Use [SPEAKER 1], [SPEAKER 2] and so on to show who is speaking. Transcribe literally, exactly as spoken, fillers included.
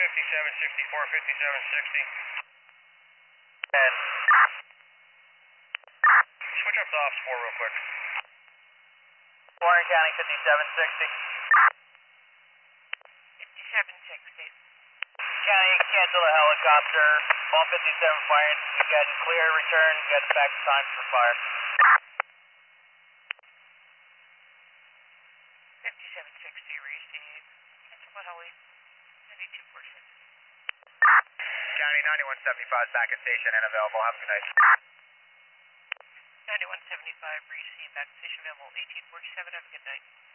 [SPEAKER 1] fifty-seven sixty-four, fifty-seven sixty. And switch up to ops four real quick. Warren County fifty-seven sixty.
[SPEAKER 2] fifty-seven sixty.
[SPEAKER 1] County, cancel the helicopter. one fifty-seven firing. You got clear return. You got back to time for fire.
[SPEAKER 2] fifty-seven sixty, receive. Cancel the heli. ninety-two forty-six.
[SPEAKER 1] County ninety-one seventy-five is back at station and available. Have a good night.
[SPEAKER 2] ninety-one seventy-five, receive. Back to station available. eighteen forty-seven, have a good night.